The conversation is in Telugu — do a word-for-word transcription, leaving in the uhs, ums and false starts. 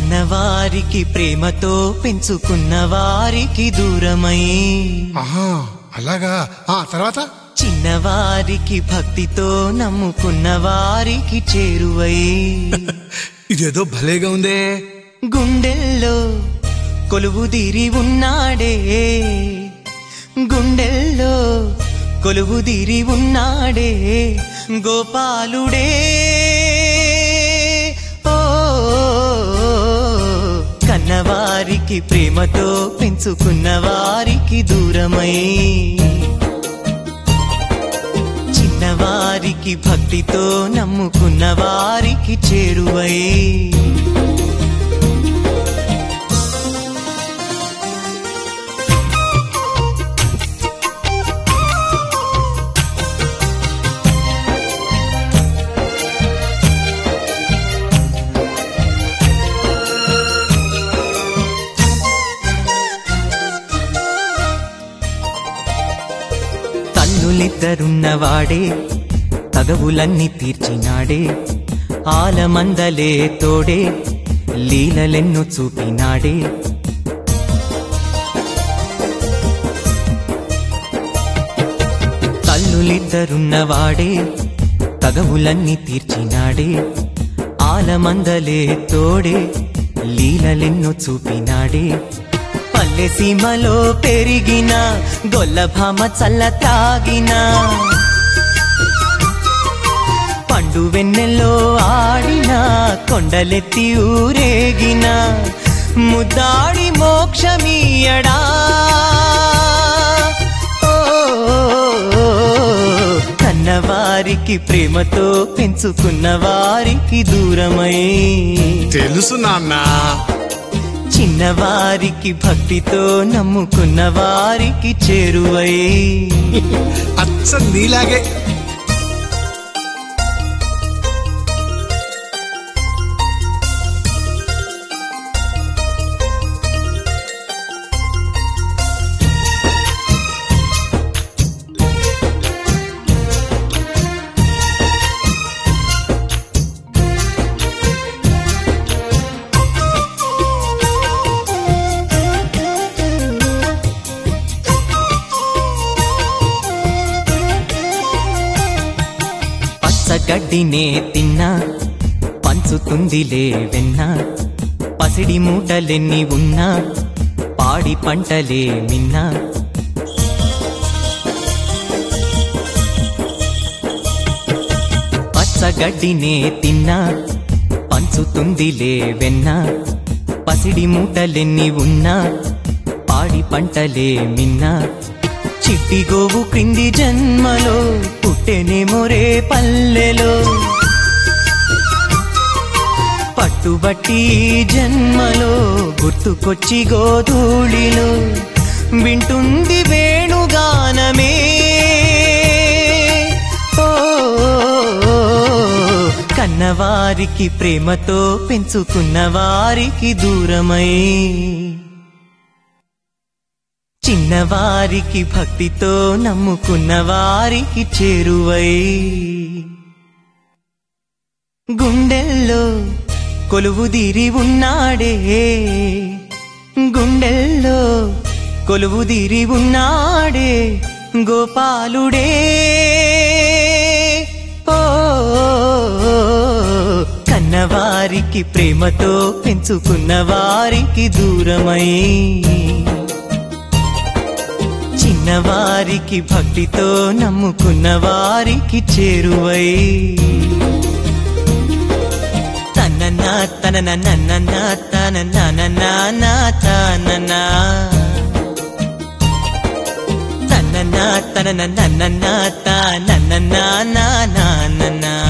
కన్నవారికి ప్రేమతో పెంచుకున్న వారికి దూరమై ఆహా అలాగా ఆ తర్వాత చిన్నవారికి భక్తితో నమ్ముకున్న వారికి చేరువై ఇదేదో భలేగా ఉందే. గుండెల్లో కొలువుదీరి ఉన్నాడే గుండెల్లో కొలువుదీరి ఉన్నాడే గోపాలుడే ఓ కన్నవారికి ప్రేమతో పెంచుకున్న వారికి దూరమై చిన్నవారికి భక్తితో నమ్ముకున్న వారికి చేరువై తల్లులిద్దరున్నవాడే తగవులన్నీ తీర్చినాడే ఆలమందలే తోడే లీలలెన్ను చూపినాడే తల్లులిద్దరున్నవాడే తగవులన్నీ తీర్చినాడే ఆలమందలే తోడే లీలలెన్ను చూపినాడే పల్లె సీమలో పెరిగిన గొల్లభామ చల్ల తాగిన పండు వెన్నెల్లో ఆడిన కొండలెత్తి ఊరేగిన ముద్దాడి మోక్షమీయడా కన్నవారికి ప్రేమతో పెంచుకున్న వారికి దూరమై తెలుసు నాన్న. చిన్నవారికి భక్తితో నమ్ముకున్న వారికి చేరువై అచ్చ నీలాగే. గడ్డినే తిన్నా పంచుతుందిలే వెన్న పసిడి మూటలెన్ని ఉన్నా పాడి పంటలే మిన్నా పచ్చగడ్డినే తిన్నా పంచుతుందిలే వెన్న పసిడి మూటలెన్ని ఉన్నా పాడి పంటలే మిన్నా చిట్టి గోవు క్రింది జన్మలో పుట్టెనేమో రే పల్లెలో పట్టుబట్టి జన్మలో గుర్తుకొచ్చి గోధూళిలో వింటుంది వేణుగానమే ఓ కన్నవారికి ప్రేమతో పెంచుకున్న వారికి దూరమై చిన్నవారికి భక్తితో నమ్ముకున్న వారికి చేరువై గుండెల్లో కొలువుదీరి ఉన్నాడే గుండెల్లో కొలువుదీరి ఉన్నాడే గోపాలుడే ఓ కన్నవారికి ప్రేమతో పెంచుకున్న వారికి దూరమై చిన్నవారికి భక్తితో నమ్ముకున్న వారికి చేరువై తననా తనన నన్న తన నన తననా తననా తనన నన్న తన నన